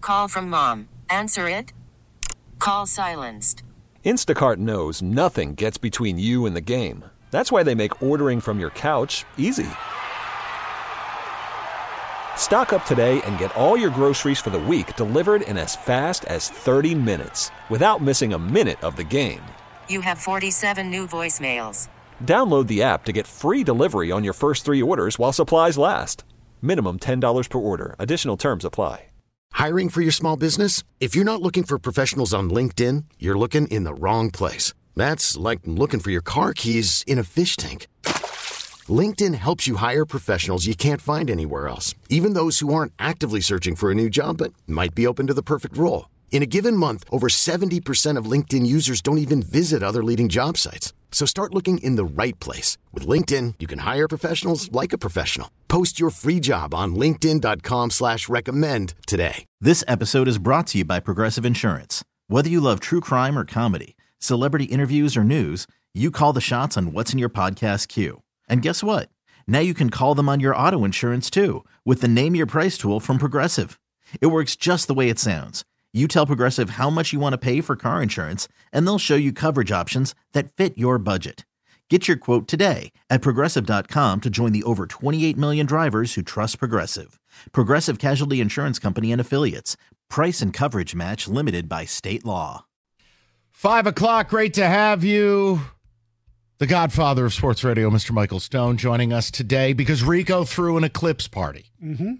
Call from mom. Answer it. Call silenced. Instacart knows nothing gets between you and the game. That's why they make ordering from your couch easy. Stock up today and get all your groceries for the week delivered in as fast as 30 minutes without missing a minute of the game. You have 47 new voicemails. Download the app to get free delivery on your first 3 orders while supplies last. Minimum $10 per order. Additional terms apply. Hiring for your small business? If you're not looking for professionals on LinkedIn, you're looking in the wrong place. That's like looking for your car keys in a fish tank. LinkedIn helps you hire professionals you can't find anywhere else, even those who aren't actively searching for a new job but might be open to the perfect role. In a given month, over 70% of LinkedIn users don't even visit other leading job sites. So start looking in the right place. With LinkedIn, you can hire professionals like a professional. Post your free job on linkedin.com/recommend today. This episode is brought to you by Progressive Insurance. Whether you love true crime or comedy, celebrity interviews or news, you call the shots on what's in your podcast queue. And guess what? Now you can call them on your auto insurance too with the Name Your Price tool from Progressive. It works just the way it sounds. You tell Progressive how much you want to pay for car insurance, and they'll show you coverage options that fit your budget. Get your quote today at Progressive.com to join the over 28 million drivers who trust Progressive. Progressive Casualty Insurance Company and Affiliates. Price and coverage match limited by state law. 5 o'clock, great to have you. The godfather of sports radio, Mr. Michael Stone, joining us today because Rico threw an eclipse party. Mm-hmm.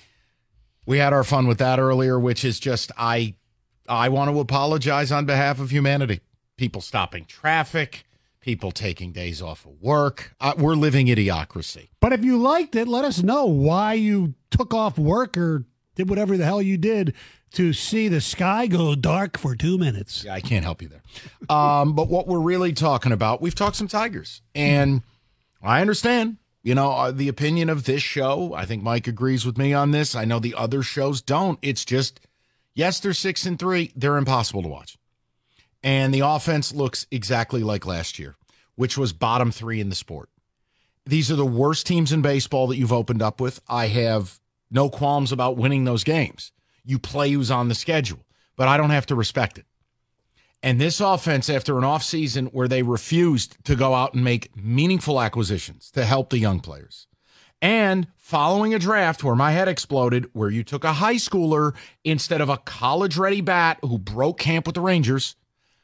We had our fun with that earlier, which is just, I want to apologize on behalf of humanity. People stopping traffic, people taking days off of work. We're living idiocracy. But if you liked it, let us know why you took off work or did whatever the hell you did to see the sky go dark for 2 minutes. Yeah, I can't help you there. But what we're really talking about, we've talked some Tigers. And I understand. You know, the opinion of this show, I think Mike agrees with me on this. I know the other shows don't. It's just, yes, they're 6-3. They're impossible to watch. And the offense looks exactly like last year, which was bottom 3 in the sport. These are the worst teams in baseball that you've opened up with. I have no qualms about winning those games. You play who's on the schedule, but I don't have to respect it. And this offense, after an offseason where they refused to go out and make meaningful acquisitions to help the young players, and following a draft where my head exploded, where you took a high schooler instead of a college-ready bat who broke camp with the Rangers,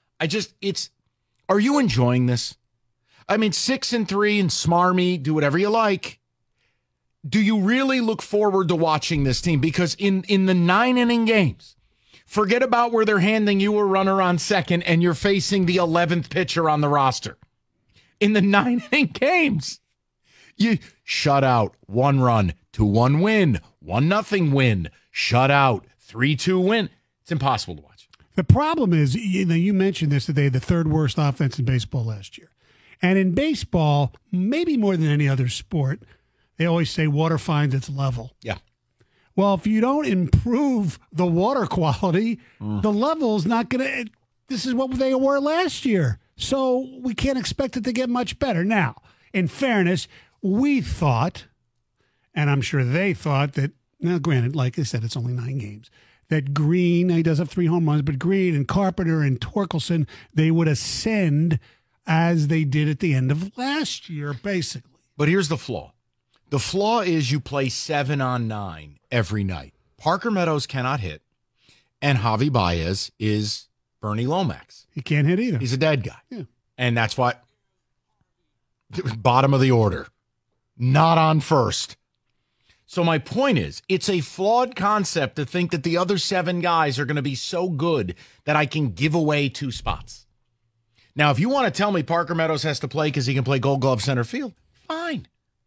are you enjoying this? I mean, 6-3 and smarmy, do whatever you like. Do you really look forward to watching this team? Because in the 9-inning games, forget about where they're handing you a runner on second and you're facing the 11th pitcher on the roster. In the 9-inning games, you shut out, 1 run, 2-1 win, 1-0 win, shut out, 3-2 win. It's impossible to watch. The problem is, you mentioned this today, the third worst offense in baseball last year. And in baseball, maybe more than any other sport, they always say water finds its level. Yeah. Well, if you don't improve the water quality, the level's not going to – this is what they were last year. So we can't expect it to get much better. Now, in fairness, we thought, and I'm sure they thought that – now, granted, like I said, it's only 9 games – that Green, he does have 3 home runs, but Green and Carpenter and Torkelson, they would ascend as they did at the end of last year, basically. But here's the flaw. The flaw is you play 7 on 9 every night. Parker Meadows cannot hit, and Javi Baez is Bernie Lomax. He can't hit either. He's a dead guy. Yeah. And that's why bottom of the order, not on first. So my point is, it's a flawed concept to think that the other 7 guys are going to be so good that I can give away 2 spots. Now, if you want to tell me Parker Meadows has to play because he can play Gold Glove center field, fine.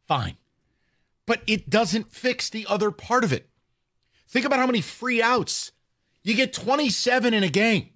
But it doesn't fix the other part of it. Think about how many free outs. You get 27 in a game.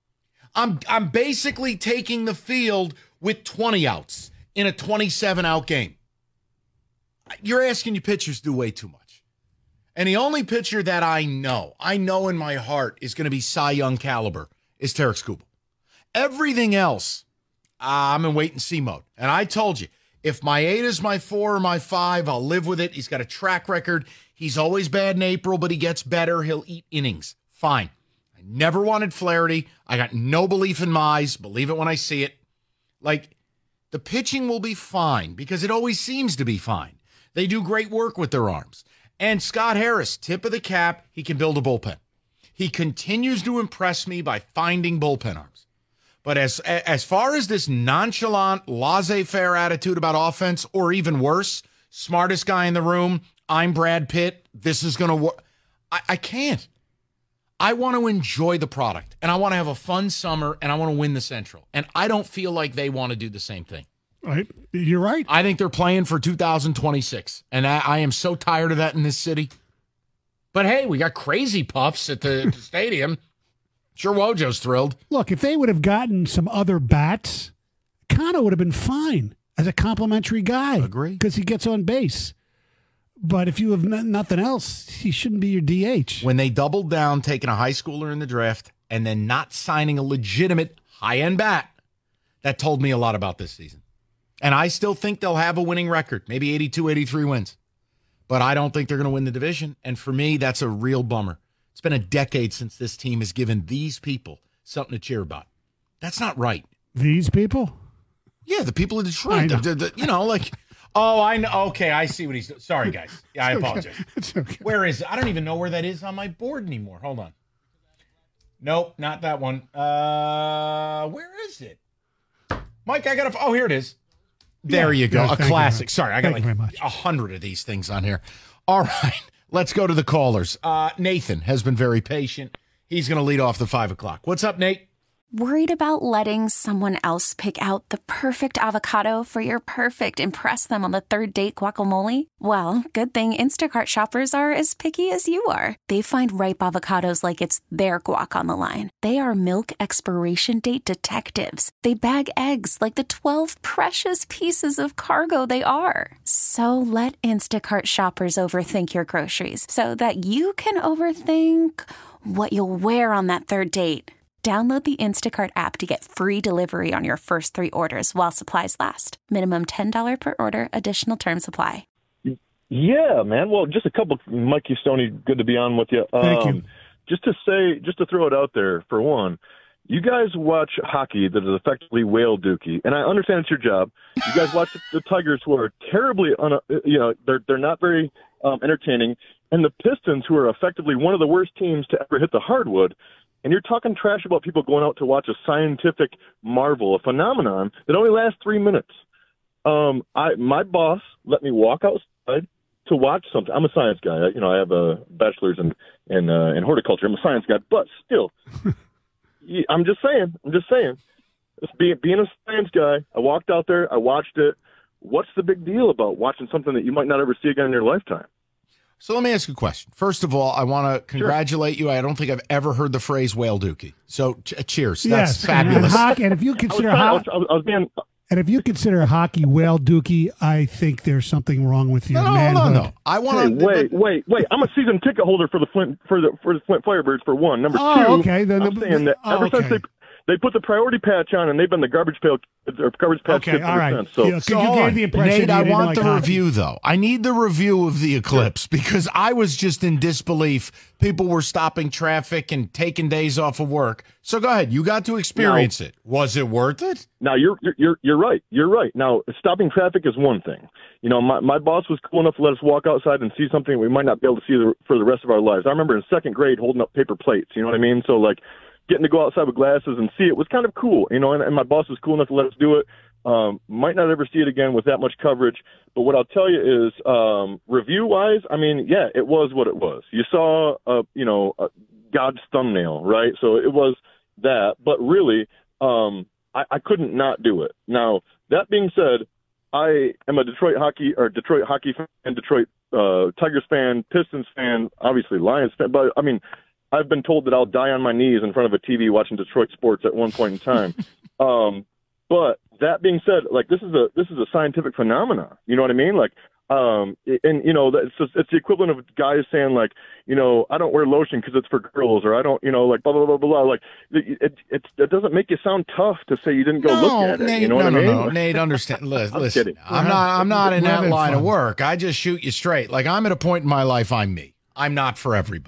I'm basically taking the field with 20 outs in a 27-out game. You're asking your pitchers to do way too much. And the only pitcher that I know in my heart is going to be Cy Young caliber is Tarik Skubal. Everything else, I'm in wait-and-see mode. And I told you, if my 8 is my 4 or my 5, I'll live with it. He's got a track record. He's always bad in April, but he gets better. He'll eat innings. Fine. I never wanted Flaherty. I got no belief in Mize. Believe it when I see it. Like, the pitching will be fine because it always seems to be fine. They do great work with their arms. And Scott Harris, tip of the cap, he can build a bullpen. He continues to impress me by finding bullpen arms. But as far as this nonchalant, laissez-faire attitude about offense, or even worse, smartest guy in the room, I'm Brad Pitt, this is going to work. I can't. I want to enjoy the product, and I want to have a fun summer, and I want to win the Central. And I don't feel like they want to do the same thing. Right. You're right. I think they're playing for 2026, and I am so tired of that in this city. But, hey, we got crazy puffs at the stadium. Sure, Wojo's thrilled. Look, if they would have gotten some other bats, Cano would have been fine as a complimentary guy. Agree. Because he gets on base. But if you have nothing else, he shouldn't be your DH. When they doubled down, taking a high schooler in the draft, and then not signing a legitimate high-end bat, that told me a lot about this season. And I still think they'll have a winning record, maybe 82, 83 wins. But I don't think they're going to win the division. And for me, that's a real bummer. It's been a decade since this team has given these people something to cheer about. That's not right. These people? Yeah, the people of Detroit. Oh, I know. Okay, I see what he's doing. Sorry, guys. Yeah, I apologize. It's okay. Where is it? I don't even know where that is on my board anymore. Hold on. Nope, not that one. Where is it? Mike, oh, here it is. There you go. Yeah, a classic. Sorry, I got Thank you very much. 100 of these things on here. All right, let's go to the callers. Nathan has been very patient. He's going to lead off the 5 o'clock. What's up, Nate? Worried about letting someone else pick out the perfect avocado for your perfect impress them on the third date guacamole? Well, good thing Instacart shoppers are as picky as you are. They find ripe avocados like it's their guac on the line. They are milk expiration date detectives. They bag eggs like the 12 precious pieces of cargo they are. So let Instacart shoppers overthink your groceries so that you can overthink what you'll wear on that third date. Download the Instacart app to get free delivery on your first 3 orders while supplies last. Minimum $10 per order. Additional terms apply. Yeah, man. Well, just a couple. Mike Stoney, good to be on with you. Thank you. Just to throw it out there, for one, you guys watch hockey that is effectively whale dookie, and I understand it's your job. You guys watch the Tigers, who are terribly, they're not very entertaining, and the Pistons, who are effectively one of the worst teams to ever hit the hardwood. And you're talking trash about people going out to watch a scientific marvel, a phenomenon that only lasts 3 minutes. My boss let me walk outside to watch something. I'm a science guy. I have a bachelor's in horticulture. I'm a science guy, but still, I'm just saying. Being a science guy, I walked out there. I watched it. What's the big deal about watching something that you might not ever see again in your lifetime? So let me ask you a question. First of all, I want to congratulate you. I don't think I've ever heard the phrase whale dookie. So cheers. That's fabulous. And if you consider if you consider hockey whale dookie, I think there's something wrong with your manhood. No. I want to wait. I'm a season ticket holder for the Flint Firebirds for one. Number two. Okay. Then I'm saying that ever since they put the priority patch on, and they've been the garbage patch okay, all right. Since. So, you gave the impression Nate, I want the hockey. review, though. I need the review of the eclipse because I was just in disbelief. People were stopping traffic and taking days off of work. So go ahead. You got to experience it. Was it worth it? Now, you're right. You're right. Now, stopping traffic is one thing. My boss was cool enough to let us walk outside and see something we might not be able to see for the rest of our lives. I remember in second grade holding up paper plates. You know what I mean? So, getting to go outside with glasses and see it was kind of cool, and my boss was cool enough to let us do it. Might not ever see it again with that much coverage, but what I'll tell you is, review-wise, it was what it was. You saw, God's thumbnail, right? So it was that, but really, I couldn't not do it. Now, that being said, I am a Detroit hockey fan, Detroit Tigers fan, Pistons fan, obviously Lions fan, but I've been told that I'll die on my knees in front of a TV watching Detroit sports at one point in time. But that being said, this is a scientific phenomenon. You know what I mean? It's the equivalent of guys saying I don't wear lotion because it's for girls, or I don't, blah blah blah blah. It doesn't make you sound tough to say you didn't go look at it. Nate, you know what I mean? No, Nate, understand. Listen, kidding. I'm not in that line fun. of work. I just shoot you straight. I'm at a point in my life. I'm me. I'm not for everybody.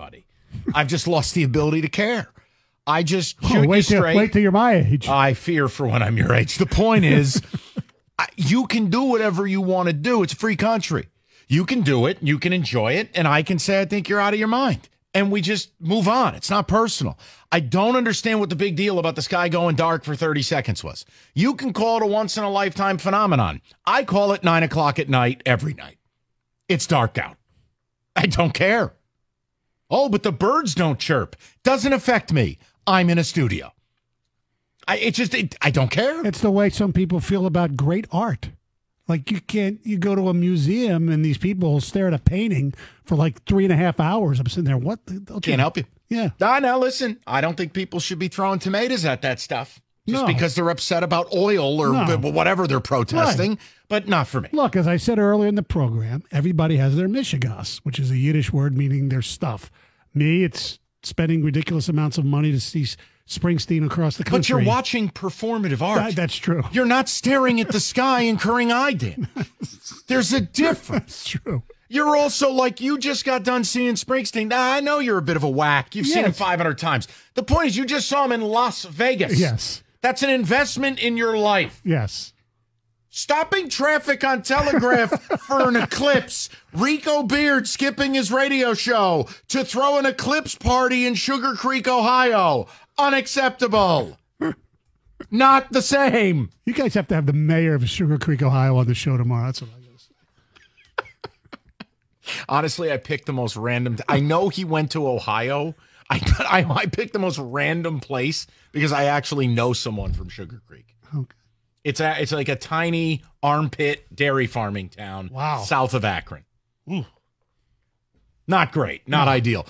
I've just lost the ability to care. I just wait till you're my age. I fear for when I'm your age. The point is, you can do whatever you want to do. It's a free country. You can do it. You can enjoy it. And I can say, I think you're out of your mind. And we just move on. It's not personal. I don't understand what the big deal about the sky going dark for 30 seconds was. You can call it a once-in-a-lifetime phenomenon. I call it 9 o'clock at night every night. It's dark out. I don't care. Oh, but the birds don't chirp. Doesn't affect me. I'm in a studio. I don't care. It's the way some people feel about great art. Like you go to a museum and these people will stare at a painting for like 3.5 hours. I'm sitting there, what? Can't help you. Yeah. Now listen, I don't think people should be throwing tomatoes at that stuff just because they're upset about oil or whatever they're protesting, but not for me. Look, as I said earlier in the program, everybody has their mishigas, which is a Yiddish word meaning their stuff. Me, it's spending ridiculous amounts of money to see Springsteen across the country. But you're watching performative art. That's true. You're not staring at the sky, incurring eye damage. There's a difference. That's true. You're also like, you just got done seeing Springsteen. Now, I know you're a bit of a whack. You've seen him 500 times. The point is, you just saw him in Las Vegas. Yes. That's an investment in your life. Yes. Stopping traffic on Telegraph for an eclipse. Rico Beard skipping his radio show to throw an eclipse party in Sugar Creek, Ohio. Unacceptable. Not the same. You guys have to have the mayor of Sugar Creek, Ohio on the show tomorrow. That's what I got to say. Honestly, I picked the most random. I know he went to Ohio. I picked the most random place because I actually know someone from Sugar Creek. Okay. It's like a tiny armpit dairy farming town south of Akron. Ooh. Not great. Not ideal.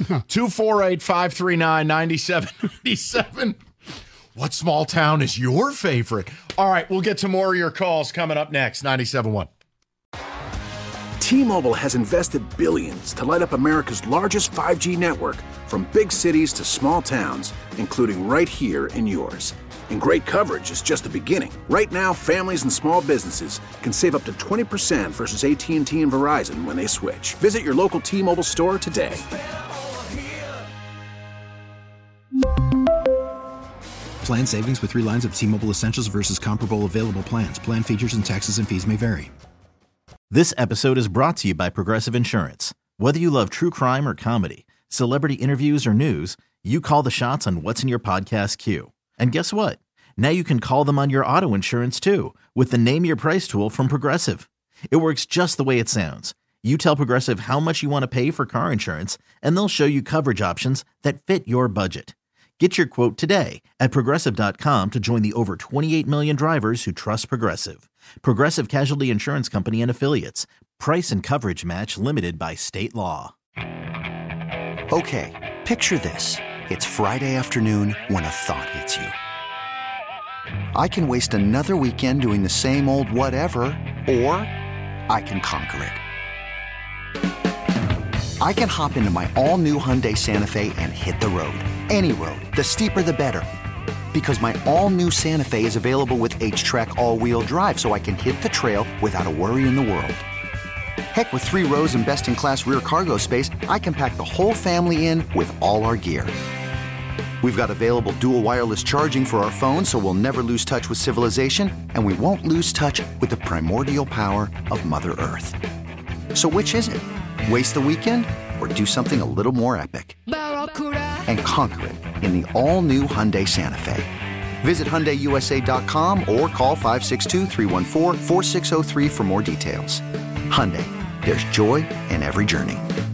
248-539-9797. What small town is your favorite? All right, we'll get to more of your calls coming up next. 97.1. T-Mobile has invested billions to light up America's largest 5G network, from big cities to small towns, including right here in yours. And great coverage is just the beginning. Right now, families and small businesses can save up to 20% versus AT&T and Verizon when they switch. Visit your local T-Mobile store today. Plan savings with 3 lines of T-Mobile Essentials versus comparable available plans. Plan features and taxes and fees may vary. This episode is brought to you by Progressive Insurance. Whether you love true crime or comedy, celebrity interviews or news, you call the shots on what's in your podcast queue. And guess what? Now you can call them on your auto insurance too with the Name Your Price tool from Progressive. It works just the way it sounds. You tell Progressive how much you want to pay for car insurance, and they'll show you coverage options that fit your budget. Get your quote today at Progressive.com to join the over 28 million drivers who trust Progressive. Progressive Casualty Insurance Company and Affiliates. Price and coverage match limited by state law. Okay, picture this. It's Friday afternoon when a thought hits you. I can waste another weekend doing the same old whatever, or I can conquer it. I can hop into my all-new Hyundai Santa Fe and hit the road. Any road. The steeper, the better. Because my all-new Santa Fe is available with H-Track all-wheel drive, so I can hit the trail without a worry in the world. Heck, with 3 rows and best-in-class rear cargo space, I can pack the whole family in with all our gear. We've got available dual wireless charging for our phones, so we'll never lose touch with civilization, and we won't lose touch with the primordial power of Mother Earth. So which is it? Waste the weekend or do something a little more epic? And conquer it in the all-new Hyundai Santa Fe. Visit HyundaiUSA.com or call 562-314-4603 for more details. Hyundai, there's joy in every journey.